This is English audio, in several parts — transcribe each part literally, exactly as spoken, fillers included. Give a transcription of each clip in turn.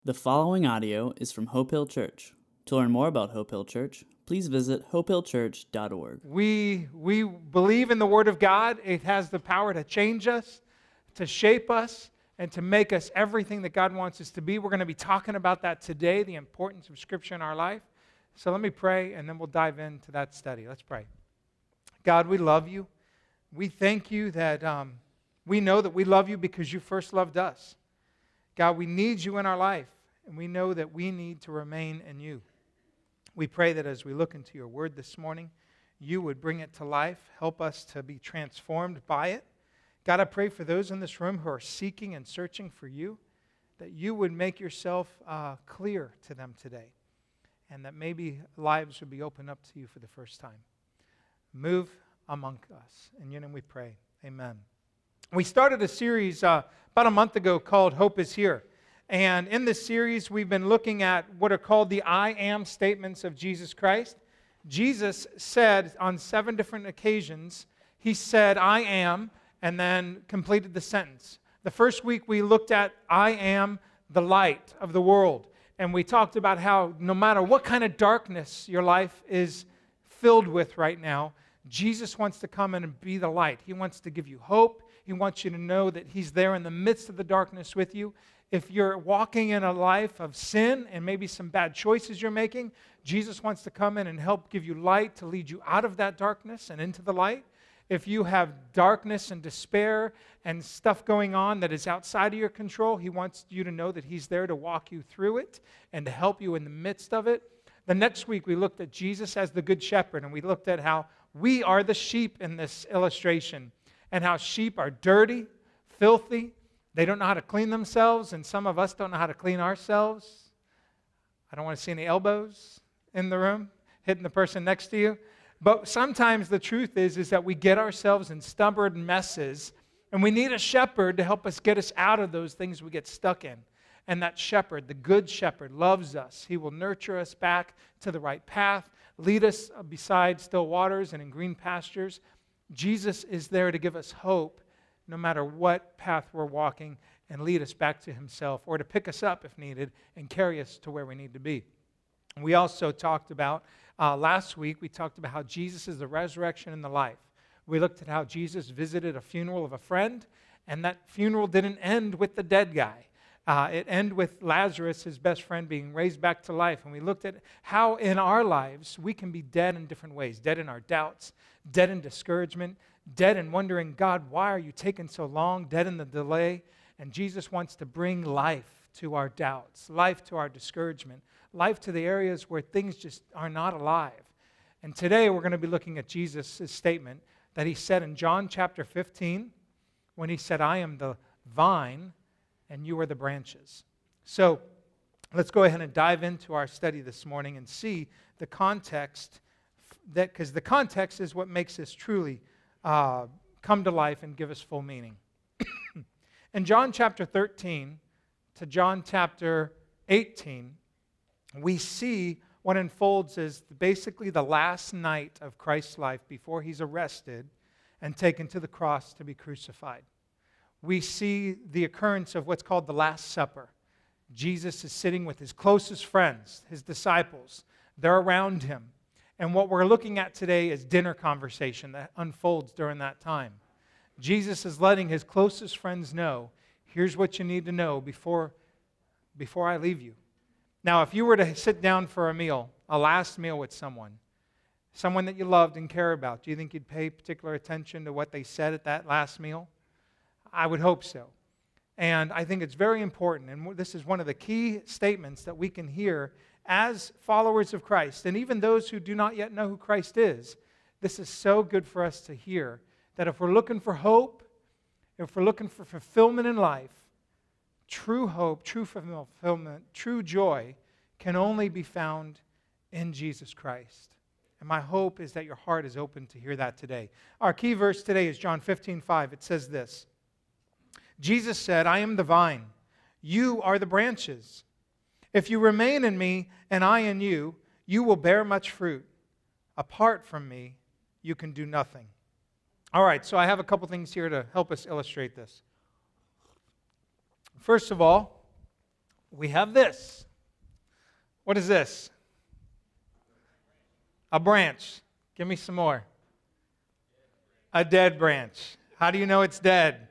The following audio is from Hope Hill Church. To learn more about Hope Hill Church, please visit hope hill church dot org. We, we believe in the Word of God. It has the power to change us, to shape us, and to make us everything that God wants us to be. We're going to be talking about that today, the importance of Scripture in our life. So let me pray, and then we'll dive into that study. Let's pray. God, we love you. We thank you that um, we know that we love you because you first loved us. God, we need you in our life, and we know that we need to remain in you. We pray that as we look into your word this morning, you would bring it to life, help us to be transformed by it. God, I pray for those in this room who are seeking and searching for you, that you would make yourself uh, clear to them today, and that maybe lives would be opened up to you for the first time. Move among us. In your name we pray. Amen. We started a series uh, about a month ago called Hope is Here. And in this series, we've been looking at what are called the I am statements of Jesus Christ. Jesus said on seven different occasions, he said, I am, and then completed the sentence. The first week we looked at, I am the light of the world. And we talked about how no matter what kind of darkness your life is filled with right now, Jesus wants to come in and be the light. He wants to give you hope. He wants you to know that he's there in the midst of the darkness with you. If you're walking in a life of sin and maybe some bad choices you're making, Jesus wants to come in and help give you light to lead you out of that darkness and into the light. If you have darkness and despair and stuff going on that is outside of your control, he wants you to know that he's there to walk you through it and to help you in the midst of it. The next week we looked at Jesus as the Good Shepherd, and we looked at how we are the sheep in this illustration, and how sheep are dirty, filthy. They don't know how to clean themselves, and some of us don't know how to clean ourselves. I don't want to see any elbows in the room hitting the person next to you. But sometimes the truth is, is that we get ourselves in stubborn messes, and we need a shepherd to help us get us out of those things we get stuck in. And that shepherd, the good shepherd, loves us. He will nurture us back to the right path, lead us beside still waters and in green pastures. Jesus is there to give us hope no matter what path we're walking, and lead us back to himself, or to pick us up if needed and carry us to where we need to be. We also talked about, uh, last week, we talked about how Jesus is the resurrection and the life. We looked at how Jesus visited a funeral of a friend, and that funeral didn't end with the dead guy. Uh, it ended with Lazarus, his best friend, being raised back to life. And we looked at how in our lives we can be dead in different ways. Dead in our doubts, dead in discouragement, dead in wondering, God, why are you taking so long? Dead in the delay. And Jesus wants to bring life to our doubts, life to our discouragement, life to the areas where things just are not alive. And today we're going to be looking at Jesus' statement that he said in John chapter fifteen, when he said, I am the vine, and you are the branches. So let's go ahead and dive into our study this morning and see the context, that because the context is what makes this truly uh, come to life and give us full meaning. In John chapter thirteen to John chapter eighteen, we see what unfolds as basically the last night of Christ's life before he's arrested and taken to the cross to be crucified. We see the occurrence of what's called the Last Supper. Jesus is sitting with his closest friends, his disciples. They're around him. And what we're looking at today is dinner conversation that unfolds during that time. Jesus is letting his closest friends know, here's what you need to know before, before I leave you. Now, if you were to sit down for a meal, a last meal with someone, someone that you loved and care about, do you think you'd pay particular attention to what they said at that last meal? I would hope so. And I think it's very important, and this is one of the key statements that we can hear as followers of Christ, and even those who do not yet know who Christ is. This is so good for us to hear, that if we're looking for hope, if we're looking for fulfillment in life, true hope, true fulfillment, true joy can only be found in Jesus Christ. And my hope is that your heart is open to hear that today. Our key verse today is John fifteen five. It says this, Jesus said, I am the vine, you are the branches. If you remain in me and I in you, you will bear much fruit. Apart from me, you can do nothing. All right, so I have a couple things here to help us illustrate this. First of all, we have this. What is this? A branch. Give me some more. A dead branch. How do you know it's dead?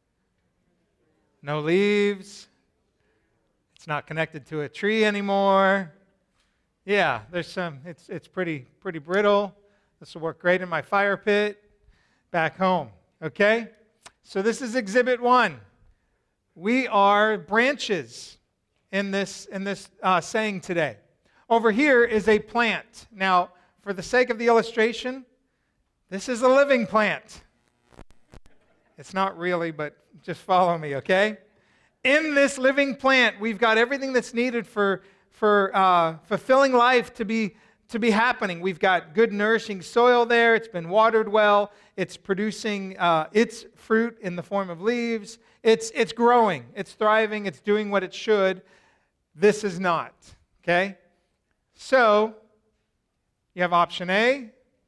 No leaves. It's not connected to a tree anymore. Yeah, there's some, it's it's pretty pretty brittle. This will work great in my fire pit back home. Okay? So this is exhibit one. We are branches in this in this uh, saying today. Over here is a plant. Now, for the sake of the illustration, this is a living plant. It's not really, but just follow me, okay? In this living plant, we've got everything that's needed for, for uh, fulfilling life to be, to be happening. We've got good, nourishing soil there. It's been watered well. It's producing uh, its fruit in the form of leaves. It's, it's growing. It's thriving. It's doing what it should. This is not, okay? So, you have option A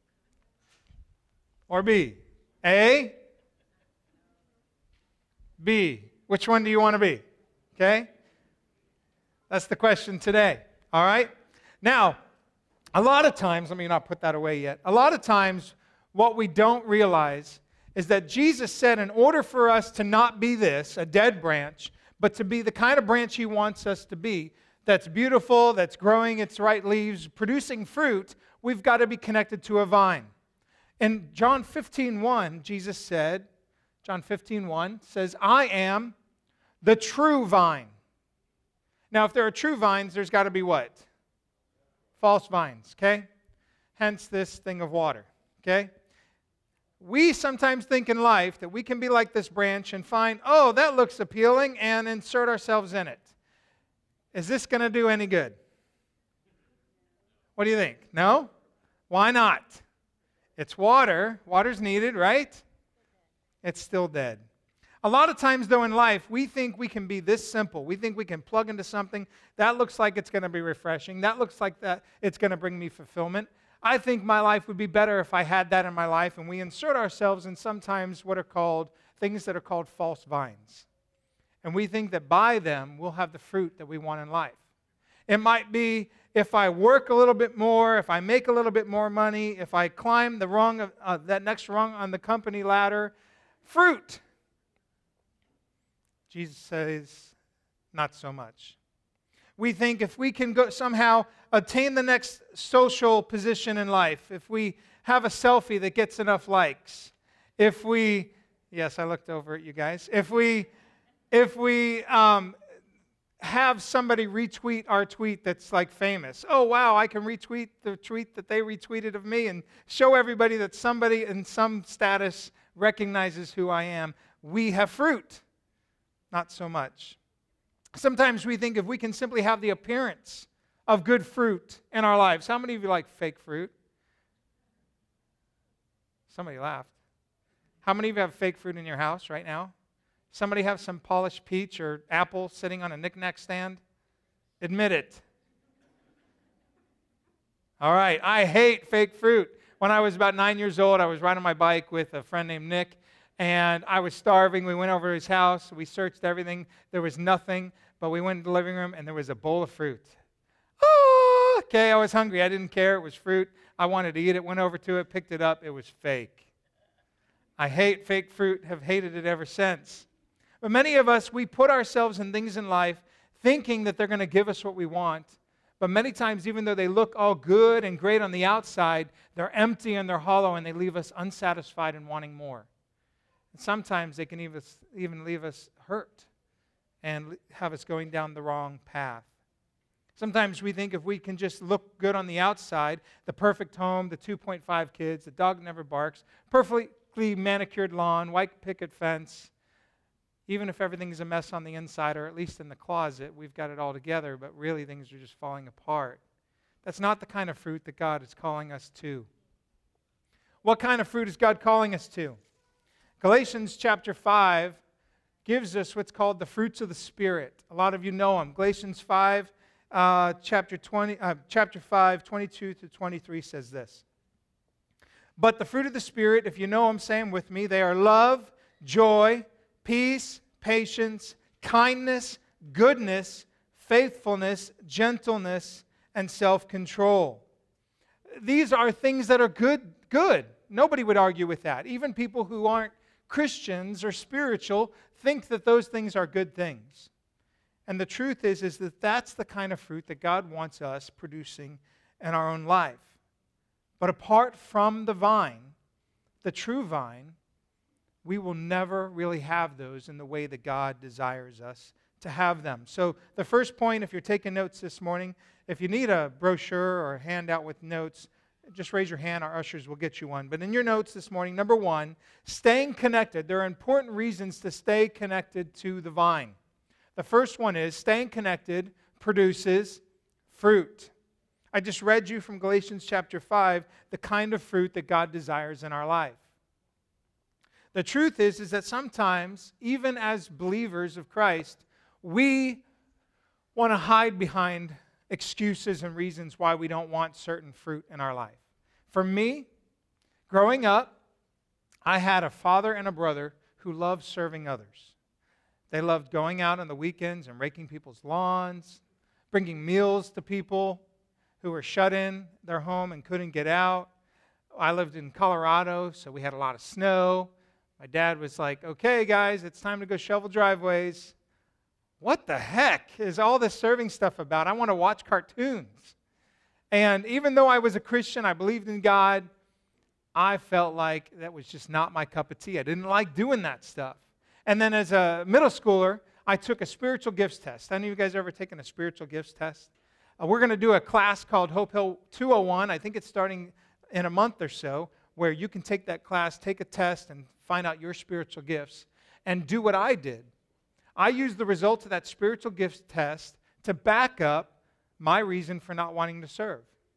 or B. A, B. Which one do you want to be? Okay? That's the question today. All right? Now, a lot of times, let me not put that away yet. A lot of times, what we don't realize is that Jesus said in order for us to not be this, a dead branch, but to be the kind of branch He wants us to be, that's beautiful, that's growing its right leaves, producing fruit, we've got to be connected to a vine. In John fifteen one, Jesus said, John fifteen one says, I am the true vine. Now, if there are true vines, there's got to be what? False vines, okay? Hence this thing of water, okay? We sometimes think in life that we can be like this branch and find, oh, that looks appealing, and insert ourselves in it. Is this going to do any good? What do you think? No? Why not? It's water. Water's needed, right? It's still dead. A lot of times, though, in life, we think we can be this simple. We think we can plug into something. That looks like it's going to be refreshing. That looks like that it's going to bring me fulfillment. I think my life would be better if I had that in my life, and we insert ourselves in sometimes what are called, things that are called false vines. And we think that by them, we'll have the fruit that we want in life. It might be if I work a little bit more, if I make a little bit more money, if I climb the rung of, uh, that next rung on the company ladder, fruit. Jesus says, not so much. We think if we can go somehow attain the next social position in life, if we have a selfie that gets enough likes, if we, yes, I looked over at you guys, if we, if we um, have somebody retweet our tweet that's like famous, oh wow, I can retweet the tweet that they retweeted of me and show everybody that somebody in some status recognizes who I am, we have fruit. Not so much. Sometimes we think if we can simply have the appearance of good fruit in our lives. How many of you like fake fruit? Somebody laughed. How many of you have fake fruit in your house right now? Somebody have some polished peach or apple sitting on a knick-knack stand? Admit it. All right, I hate fake fruit. When I was about nine years old, I was riding my bike with a friend named Nick, and I was starving. We went over to his house. We searched everything. There was nothing, but we went to the living room, and there was a bowl of fruit. Oh, okay, I was hungry. I didn't care. It was fruit. I wanted to eat it. Went over to it, picked it up. It was fake. I hate fake fruit, have hated it ever since. But many of us, we put ourselves in things in life thinking that they're going to give us what we want. But many times, even though they look all good and great on the outside, they're empty and they're hollow, and they leave us unsatisfied and wanting more. And sometimes they can even leave us hurt and have us going down the wrong path. Sometimes we think if we can just look good on the outside, the perfect home, the two point five kids, the dog never barks, perfectly manicured lawn, white picket fence, even if everything's a mess on the inside, or at least in the closet, we've got it all together, but really things are just falling apart. That's not the kind of fruit that God is calling us to. What kind of fruit is God calling us to? Galatians chapter five gives us what's called the fruits of the Spirit. A lot of you know them. Galatians five, uh, chapter twenty, uh, chapter five, twenty-two to twenty-three says this. But the fruit of the Spirit, if you know them, say them with me. They are love, joy, peace, patience, kindness, goodness, faithfulness, gentleness, and self-control. These are things that are good, good. Nobody would argue with that. Even people who aren't Christians or spiritual think that those things are good things. And the truth is, is that that's the kind of fruit that God wants us producing in our own life. But apart from the vine, the true vine, we will never really have those in the way that God desires us to have them. So the first point, if you're taking notes this morning, if you need a brochure or a handout with notes, just raise your hand. Our ushers will get you one. But in your notes this morning, number one, staying connected. There are important reasons to stay connected to the vine. The first one is staying connected produces fruit. I just read you from Galatians chapter five the kind of fruit that God desires in our life. The truth is, is that sometimes, even as believers of Christ, we want to hide behind excuses and reasons why we don't want certain fruit in our life. For me, growing up, I had a father and a brother who loved serving others. They loved going out on the weekends and raking people's lawns, bringing meals to people who were shut in their home and couldn't get out. I lived in Colorado, so we had a lot of snow. My dad was like, okay, guys, it's time to go shovel driveways. What the heck is all this serving stuff about? I want to watch cartoons. And even though I was a Christian, I believed in God, I felt like that was just not my cup of tea. I didn't like doing that stuff. And then as a middle schooler, I took a spiritual gifts test. Any of you guys ever taken a spiritual gifts test? Uh, we're going to do a class called Hope Hill two oh one. I think it's starting in a month or so, where you can take that class, take a test, and find out your spiritual gifts, and do what I did. I used the results of that spiritual gifts test to back up my reason for not wanting to serve.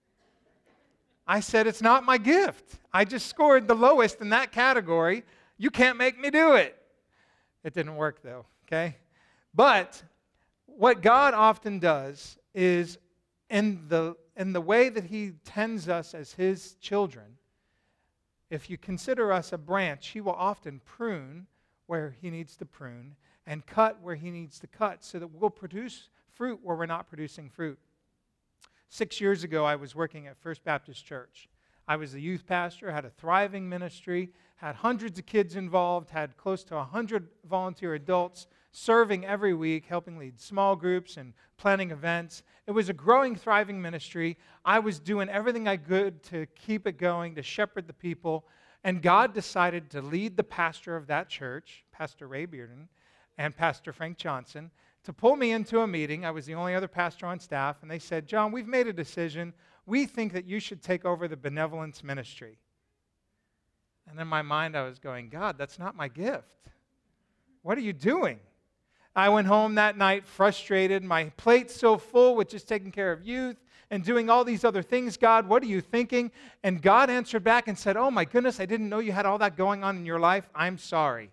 I said, it's not my gift. I just scored the lowest in that category. You can't make me do it. It didn't work, though, okay? But what God often does is, in the, in the way that He tends us as His children, if you consider us a branch, He will often prune where He needs to prune and cut where He needs to cut so that we'll produce fruit where we're not producing fruit. Six years ago, I was working at First Baptist Church. I was the youth pastor, had a thriving ministry, had hundreds of kids involved, had close to one hundred volunteer adults serving every week, helping lead small groups and planning events. It was a growing, thriving ministry. I was doing everything I could to keep it going, to shepherd the people. And God decided to lead the pastor of that church, Pastor Ray Bearden, and Pastor Frank Johnson, to pull me into a meeting. I was the only other pastor on staff. And they said, John, we've made a decision. We think that you should take over the benevolence ministry. And in my mind, I was going, God, that's not my gift. What are you doing? I went home that night frustrated. My plate's so full with just taking care of youth and doing all these other things. God, what are you thinking? And God answered back and said, oh my goodness, I didn't know you had all that going on in your life. I'm sorry.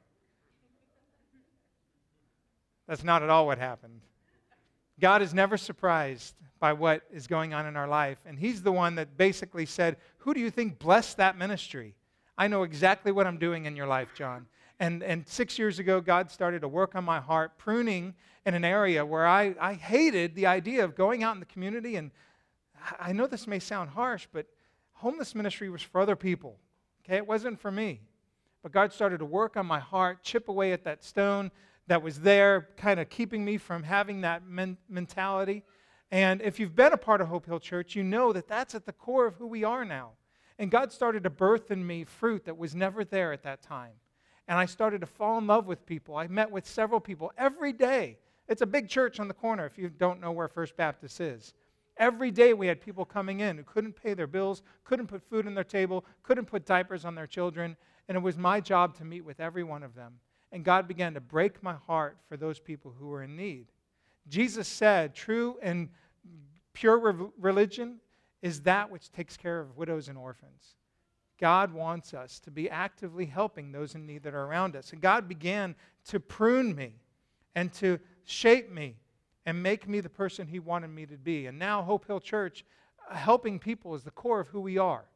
That's not at all what happened. God is never surprised by what is going on in our life. And He's the one that basically said, who do you think blessed that ministry? I know exactly what I'm doing in your life, John. And, and six years ago, God started to work on my heart, pruning in an area where I, I hated the idea of going out in the community. And I know this may sound harsh, but homeless ministry was for other people. Okay, it wasn't for me. But God started to work on my heart, chip away at that stone that was there, kind of keeping me from having that men- mentality. And if you've been a part of Hope Hill Church, you know that that's at the core of who we are now. And God started to birth in me fruit that was never there at that time. And I started to fall in love with people. I met with several people every day. It's a big church on the corner if you don't know where First Baptist is. Every day we had people coming in who couldn't pay their bills, couldn't put food on their table, couldn't put diapers on their children. And it was my job to meet with every one of them. And God began to break my heart for those people who were in need. Jesus said, true and pure re- religion is that which takes care of widows and orphans. God wants us to be actively helping those in need that are around us. And God began to prune me and to shape me and make me the person He wanted me to be. And now Hope Hill Church, uh, helping people is the core of who we are.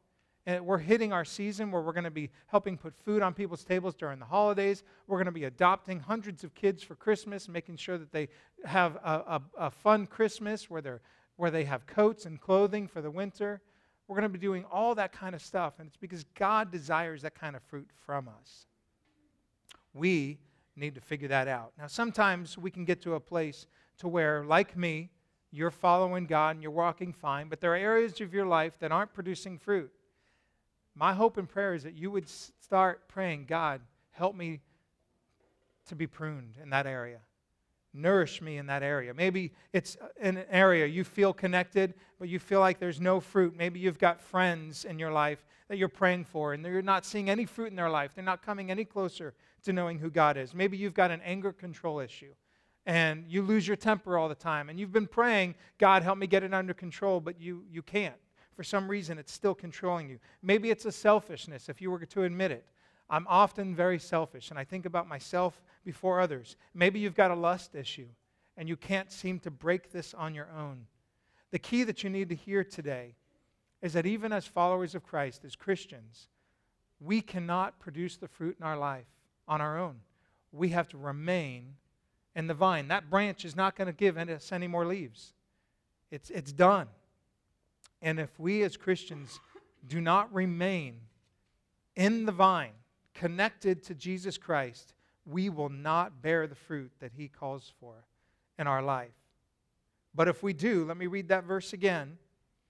And we're hitting our season where we're going to be helping put food on people's tables during the holidays. We're going to be adopting hundreds of kids for Christmas, making sure that they have a, a, a fun Christmas where, they're, where they have coats and clothing for the winter. We're going to be doing all that kind of stuff, and it's because God desires that kind of fruit from us. We need to figure that out. Now, sometimes we can get to a place to where, like me, you're following God and you're walking fine, but there are areas of your life that aren't producing fruit. My hope and prayer is that you would start praying, God, help me to be pruned in that area. Nourish me in that area. Maybe it's an area you feel connected, but you feel like there's no fruit. Maybe you've got friends in your life that you're praying for, and you're not seeing any fruit in their life. They're not coming any closer to knowing who God is. Maybe you've got an anger control issue, and you lose your temper all the time, and you've been praying, God, help me get it under control, but you, you can't. For some reason, it's still controlling you. Maybe it's a selfishness, if you were to admit it. I'm often very selfish, and I think about myself before others. Maybe you've got a lust issue, and you can't seem to break this on your own. The key that you need to hear today is that even as followers of Christ, as Christians, we cannot produce the fruit in our life on our own. We have to remain in the vine. That branch is not going to give us any more leaves. It's, it's done. And if we as Christians do not remain in the vine, connected to Jesus Christ, we will not bear the fruit that He calls for in our life. But if we do, let me read that verse again.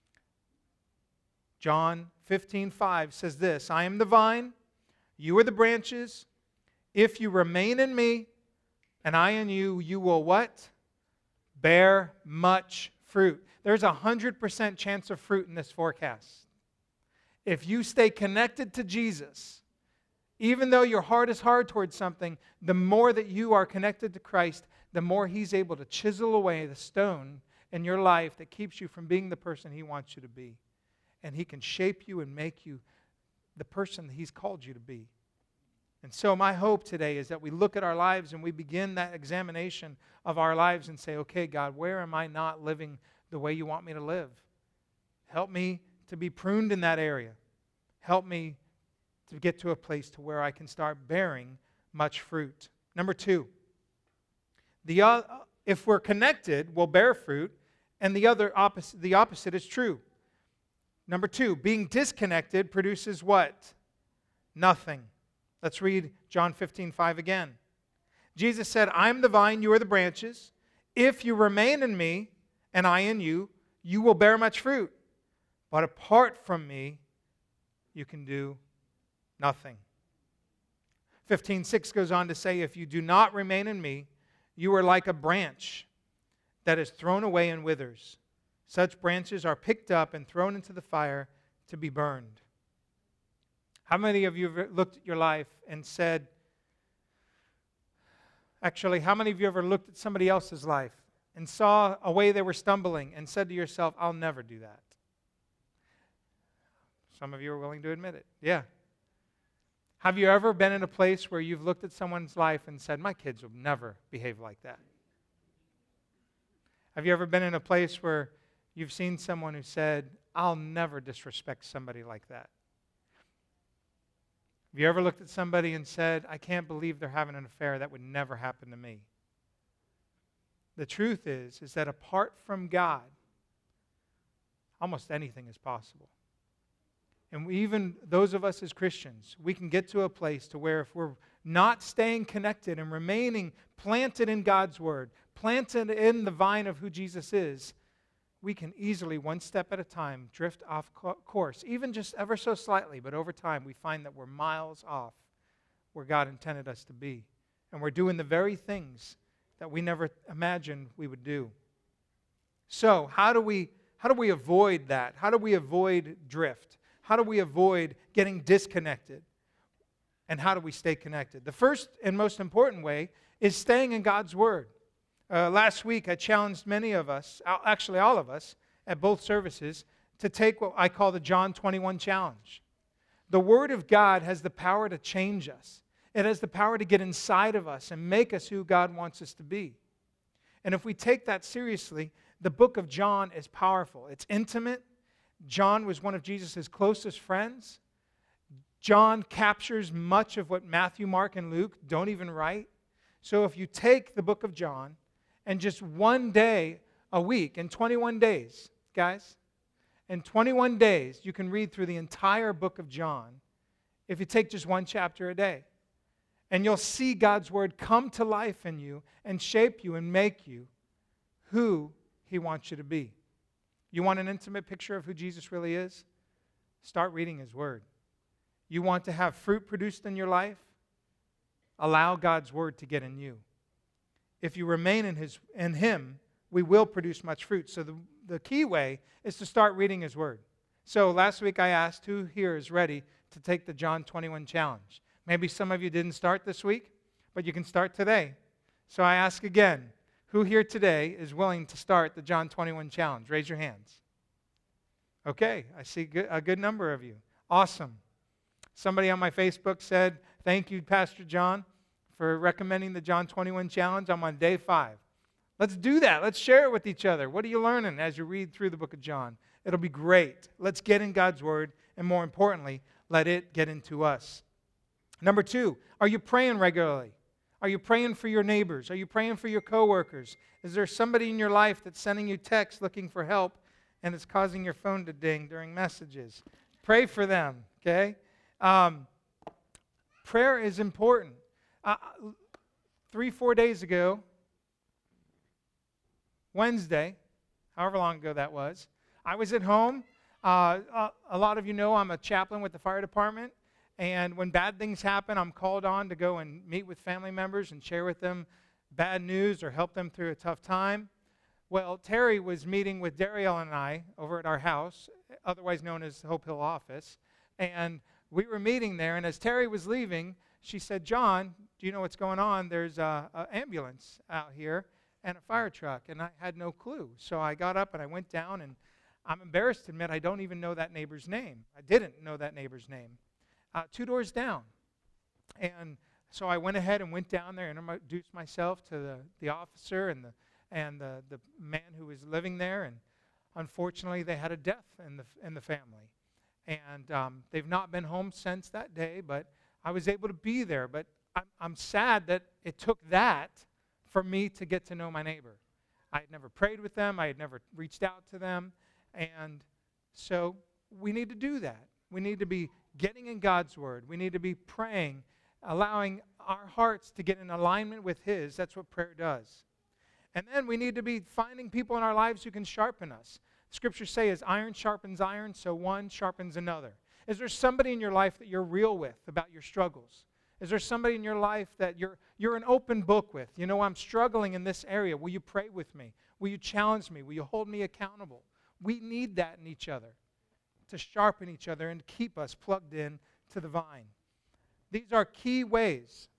John fifteen five says this, I am the vine, you are the branches. If you remain in me, and I in you, you will what? Bear much fruit. There's a one hundred percent chance of fruit in this forecast. If you stay connected to Jesus, even though your heart is hard towards something, the more that you are connected to Christ, the more He's able to chisel away the stone in your life that keeps you from being the person He wants you to be. And He can shape you and make you the person that He's called you to be. And so my hope today is that we look at our lives and we begin that examination of our lives and say, okay, God, where am I not living the way you want me to live? Help me to be pruned in that area. Help me to get to a place to where I can start bearing much fruit. Number two, the uh, if we're connected, we'll bear fruit, and the other opposite, the opposite is true. Number two, being disconnected produces what? Nothing. Let's read John fifteen five again. Jesus said, I am the vine, you are the branches. If you remain in me, and I in you, you will bear much fruit. But apart from me, you can do nothing. fifteen six goes on to say, if you do not remain in me, you are like a branch that is thrown away and withers. Such branches are picked up and thrown into the fire to be burned. How many of you have looked at your life and said, actually, how many of you ever looked at somebody else's life and saw a way they were stumbling and said to yourself, I'll never do that? Some of you are willing to admit it. Yeah. Have you ever been in a place where you've looked at someone's life and said, my kids will never behave like that? Have you ever been in a place where you've seen someone who said, I'll never disrespect somebody like that? Have you ever looked at somebody and said, I can't believe they're having an affair, that would never happen to me? The truth is, is that apart from God, almost anything is possible. And we, even those of us as Christians, we can get to a place to where if we're not staying connected and remaining planted in God's Word, planted in the vine of who Jesus is, we can easily, one step at a time, drift off course, even just ever so slightly, but over time we find that we're miles off where God intended us to be. And we're doing the very things that we never imagined we would do. So, how do we, how do we avoid that? How do we avoid drift? How do we avoid getting disconnected? And how do we stay connected? The first and most important way is staying in God's Word. Uh, last week, I challenged many of us, actually all of us, at both services, to take what I call the John twenty-one challenge. The Word of God has the power to change us. It has the power to get inside of us and make us who God wants us to be. And if we take that seriously, the book of John is powerful. It's intimate. John was one of Jesus' closest friends. John captures much of what Matthew, Mark, and Luke don't even write. So if you take the book of John and just one day a week, in twenty-one days, guys, in twenty-one days, you can read through the entire book of John if you take just one chapter a day. And you'll see God's word come to life in you and shape you and make you who He wants you to be. You want an intimate picture of who Jesus really is? Start reading His word. You want to have fruit produced in your life? Allow God's word to get in you. If you remain in His in Him, we will produce much fruit. So the, the key way is to start reading His word. So last week I asked who here is ready to take the John twenty-one challenge. Maybe some of you didn't start this week, but you can start today. So I ask again, who here today is willing to start the John twenty-one challenge? Raise your hands. Okay, I see a good number of you. Awesome. Somebody on my Facebook said, thank you, Pastor John, for recommending the John twenty-one challenge. I'm on day five. Let's do that. Let's share it with each other. What are you learning as you read through the book of John? It'll be great. Let's get in God's word, and more importantly, let it get into us. Number two, are you praying regularly? Are you praying for your neighbors? Are you praying for your coworkers? Is there somebody in your life that's sending you texts looking for help and it's causing your phone to ding during messages? Pray for them, okay? Um, prayer is important. Uh, three, four days ago, Wednesday, however long ago that was, I was at home. Uh, a, a lot of you know I'm a chaplain with the fire department. And when bad things happen, I'm called on to go and meet with family members and share with them bad news or help them through a tough time. Well, Terry was meeting with Dariel and I over at our house, otherwise known as Hope Hill office. And we were meeting there, and as Terry was leaving, she said, John, do you know what's going on? There's an ambulance out here and a fire truck. And I had no clue. So I got up and I went down, and I'm embarrassed to admit I don't even know that neighbor's name. I didn't know that neighbor's name. Uh, two doors down. And so I went ahead and went down there and introduced myself to the, the officer and the and the, the man who was living there. And unfortunately, they had a death in the in the family. And um, they've not been home since that day, but I was able to be there. But I'm, I'm sad that it took that for me to get to know my neighbor. I had never prayed with them. I had never reached out to them. And so we need to do that. We need to be getting in God's word. We need to be praying, allowing our hearts to get in alignment with His. That's what prayer does. And then we need to be finding people in our lives who can sharpen us. Scriptures say as iron sharpens iron, so one sharpens another. Is there somebody in your life that you're real with about your struggles? Is there somebody in your life that you're you're an open book with? You know, I'm struggling in this area. Will you pray with me? Will you challenge me? Will you hold me accountable? We need that in each other, to sharpen each other and keep us plugged in to the vine. These are key ways.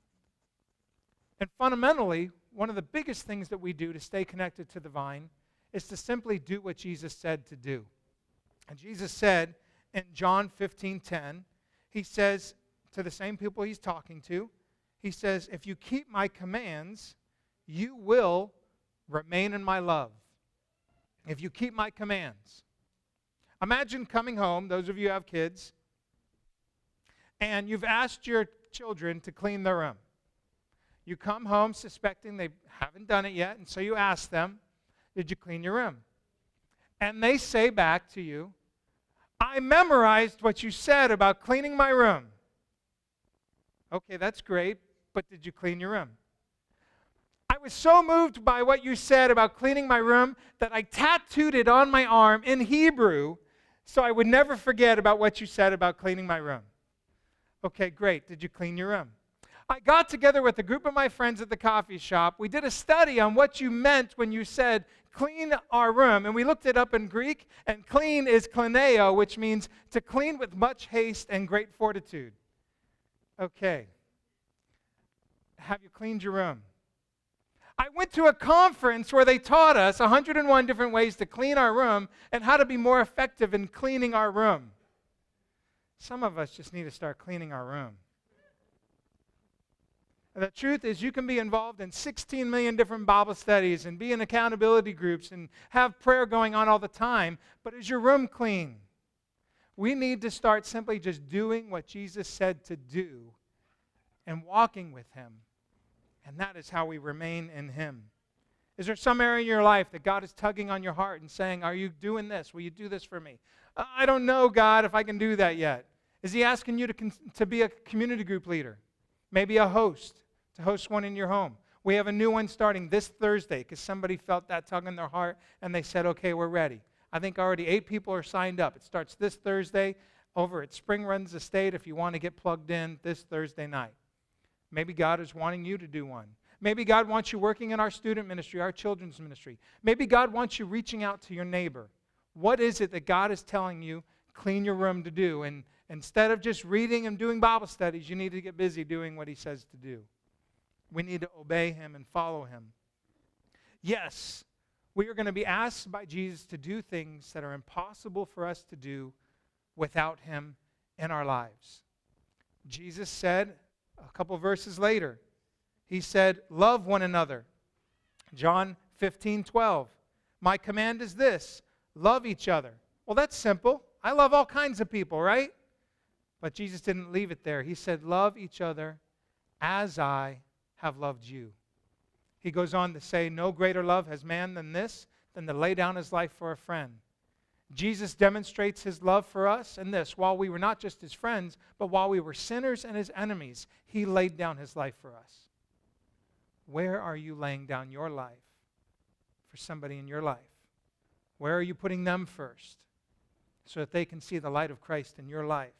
And fundamentally, one of the biggest things that we do to stay connected to the vine is to simply do what Jesus said to do. And Jesus said in John fifteen ten, He says to the same people He's talking to, He says, if you keep my commands, you will remain in my love. If you keep my commands. Imagine coming home, those of you who have kids, and you've asked your children to clean their room. You come home suspecting they haven't done it yet, and so you ask them, did you clean your room? And they say back to you, I memorized what you said about cleaning my room. Okay, that's great, but did you clean your room? I was so moved by what you said about cleaning my room that I tattooed it on my arm in Hebrew so I would never forget about what you said about cleaning my room. Okay, great. Did you clean your room? I got together with a group of my friends at the coffee shop. We did a study on what you meant when you said, clean our room. And we looked it up in Greek, and clean is kleneo, which means to clean with much haste and great fortitude. Okay. Have you cleaned your room? I went to a conference where they taught us one hundred one different ways to clean our room and how to be more effective in cleaning our room. Some of us just need to start cleaning our room. And the truth is, you can be involved in sixteen million different Bible studies and be in accountability groups and have prayer going on all the time, but is your room clean? We need to start simply just doing what Jesus said to do and walking with him. And that is how we remain in him. Is there some area in your life that God is tugging on your heart and saying, are you doing this? Will you do this for me? I don't know, God, if I can do that yet. Is he asking you to, con- to be a community group leader? Maybe a host, to host one in your home. We have a new one starting this Thursday because somebody felt that tug in their heart and they said, okay, we're ready. I think already eight people are signed up. It starts this Thursday over at Spring Runs Estate if you want to get plugged in this Thursday night. Maybe God is wanting you to do one. Maybe God wants you working in our student ministry, our children's ministry. Maybe God wants you reaching out to your neighbor. What is it that God is telling you, clean your room to do? And instead of just reading and doing Bible studies, you need to get busy doing what he says to do. We need to obey him and follow him. Yes, we are going to be asked by Jesus to do things that are impossible for us to do without him in our lives. Jesus said a couple verses later, he said, love one another. John fifteen twelve. My command is this, love each other. Well, that's simple. I love all kinds of people, right? But Jesus didn't leave it there. He said, love each other as I have loved you. He goes on to say, no greater love has man than this, than to lay down his life for a friend. Jesus demonstrates his love for us in this. While we were not just his friends, but while we were sinners and his enemies, he laid down his life for us. Where are you laying down your life for somebody in your life? Where are you putting them first so that they can see the light of Christ in your life?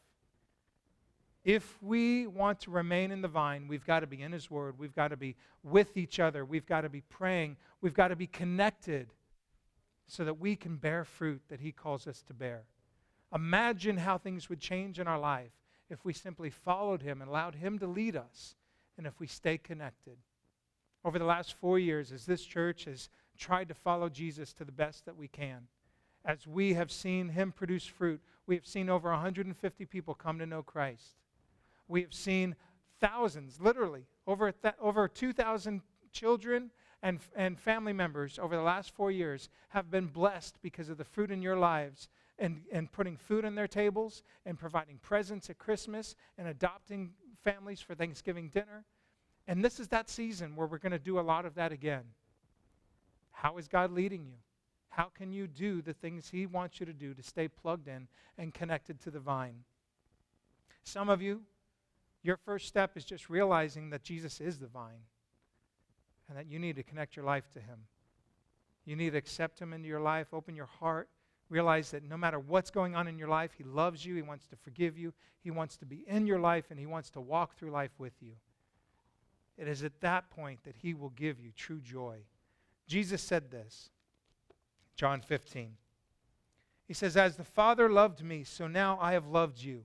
If we want to remain in the vine, we've got to be in his word. We've got to be with each other. We've got to be praying. We've got to be connected so that we can bear fruit that he calls us to bear. Imagine how things would change in our life if we simply followed him and allowed him to lead us, and if we stay connected. Over the last four years, as this church has tried to follow Jesus to the best that we can, as we have seen him produce fruit, we have seen over one hundred fifty people come to know Christ. We have seen thousands, literally, over, th- over two thousand children and, and family members over the last four years have been blessed because of the fruit in your lives and, and putting food on their tables and providing presents at Christmas and adopting families for Thanksgiving dinner. And this is that season where we're going to do a lot of that again. How is God leading you? How can you do the things he wants you to do to stay plugged in and connected to the vine? Some of you, your first step is just realizing that Jesus is the vine and that you need to connect your life to him. You need to accept him into your life, open your heart, realize that no matter what's going on in your life, he loves you, he wants to forgive you, he wants to be in your life, and he wants to walk through life with you. It is at that point that he will give you true joy. Jesus said this, John fifteen. He says, as the Father loved me, so now I have loved you.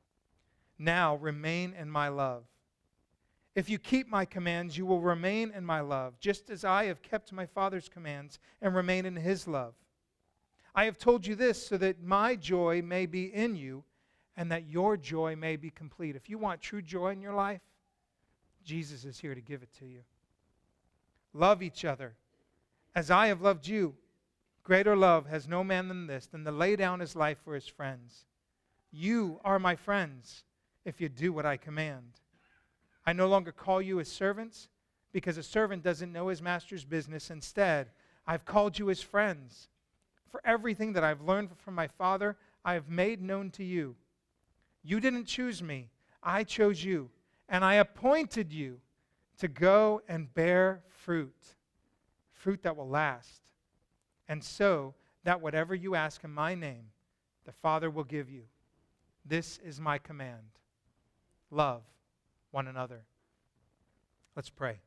Now remain in my love. If you keep my commands, you will remain in my love, just as I have kept my Father's commands and remain in his love. I have told you this so that my joy may be in you and that your joy may be complete. If you want true joy in your life, Jesus is here to give it to you. Love each other as I have loved you. Greater love has no man than this, than to lay down his life for his friends. You are my friends if you do what I command. I no longer call you as servants, because a servant doesn't know his master's business. Instead, I've called you as friends. For everything that I've learned from my Father, I have made known to you. You didn't choose me. I chose you, and I appointed you to go and bear fruit, fruit that will last. And so that whatever you ask in my name, the Father will give you. This is my command. Love one another. Let's pray.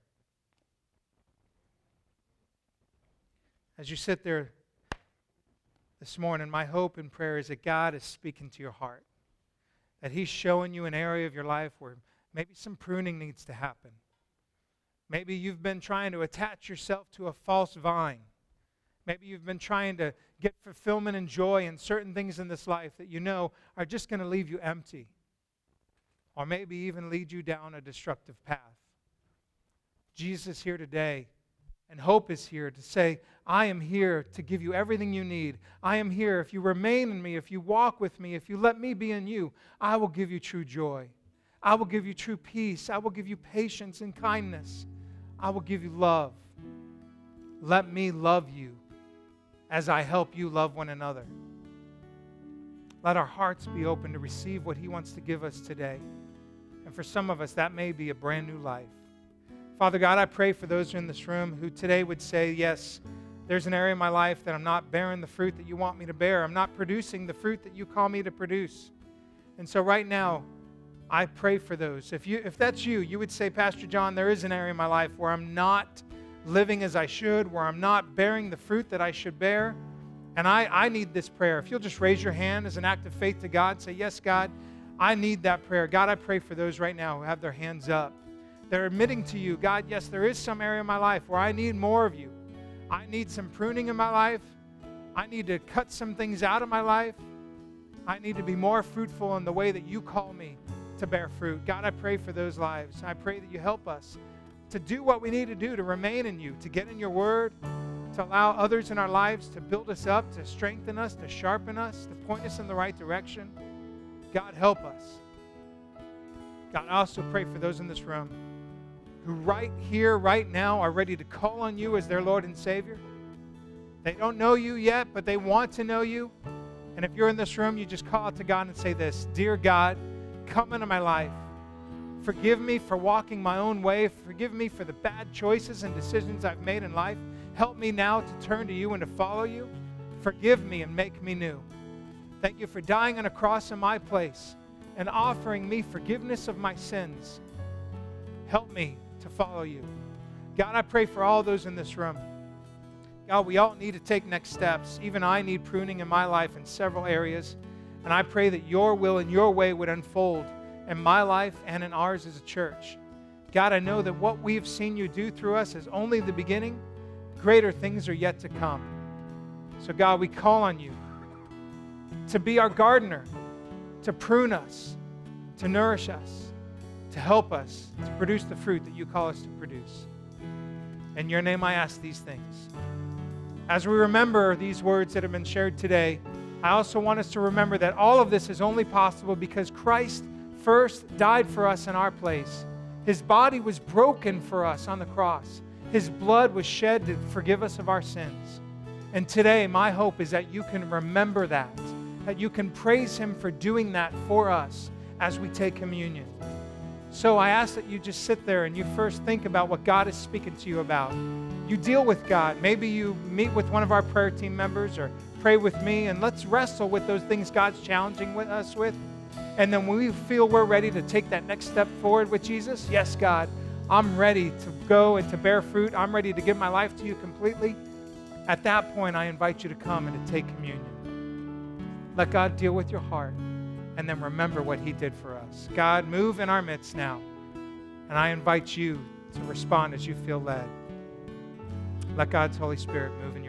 As you sit there this morning, my hope and prayer is that God is speaking to your heart, that he's showing you an area of your life where maybe some pruning needs to happen. Maybe you've been trying to attach yourself to a false vine. Maybe you've been trying to get fulfillment and joy in certain things in this life that you know are just going to leave you empty, or maybe even lead you down a destructive path. Jesus is here today, And hope is here to say, I am here to give you everything you need. I am here. If you remain in me, if you walk with me, if you let me be in you, I will give you true joy. I will give you true peace. I will give you patience and kindness. I will give you love. Let me love you as I help you love one another. Let our hearts be open to receive what He wants to give us today. And for some of us, that may be a brand new life. Father God, I pray for those in this room who today would say, yes, there's an area in my life that I'm not bearing the fruit that you want me to bear. I'm not producing the fruit that you call me to produce. And so right now, I pray for those. If you, if that's you, you would say, Pastor John, there is an area in my life where I'm not living as I should, where I'm not bearing the fruit that I should bear. And I, I need this prayer. If you'll just raise your hand as an act of faith to God, say, yes, God, I need that prayer. God, I pray for those right now who have their hands up. They're admitting to you, God, yes, there is some area in my life where I need more of you. I need some pruning in my life. I need to cut some things out of my life. I need to be more fruitful in the way that you call me to bear fruit. God, I pray for those lives. I pray that you help us to do what we need to do to remain in you, to get in your word, to allow others in our lives to build us up, to strengthen us, to sharpen us, to point us in the right direction. God, help us. God, I also pray for those in this room who right here, right now, are ready to call on you as their Lord and Savior. They don't know you yet, but they want to know you. And if you're in this room, you just call out to God and say this, Dear God, come into my life. Forgive me for walking my own way. Forgive me for the bad choices and decisions I've made in life. Help me now to turn to you and to follow you. Forgive me and make me new. Thank you for dying on a cross in my place and offering me forgiveness of my sins. Help me to follow you. God, I pray for all those in this room. God, we all need to take next steps. Even I need pruning in my life in several areas. And I pray that your will and your way would unfold in my life and in ours as a church. God, I know that what we've seen you do through us is only the beginning. Greater things are yet to come. So God, we call on you to be our gardener, to prune us, to nourish us, to help us to produce the fruit that you call us to produce. In your name I ask these things. As we remember these words that have been shared today, I also want us to remember that all of this is only possible because Christ first died for us in our place. His body was broken for us on the cross. His blood was shed to forgive us of our sins. And today, my hope is that you can remember that, that you can praise Him for doing that for us as we take communion. So I ask that you just sit there and you first think about what God is speaking to you about. You deal with God. Maybe you meet with one of our prayer team members or pray with me, and let's wrestle with those things God's challenging with us with. And then when we feel we're ready to take that next step forward with Jesus, yes, God, I'm ready to go and to bear fruit. I'm ready to give my life to you completely. At that point, I invite you to come and to take communion. Let God deal with your heart, and then remember what He did for us. God, move in our midst now, and I invite you to respond as you feel led. Let God's Holy Spirit move in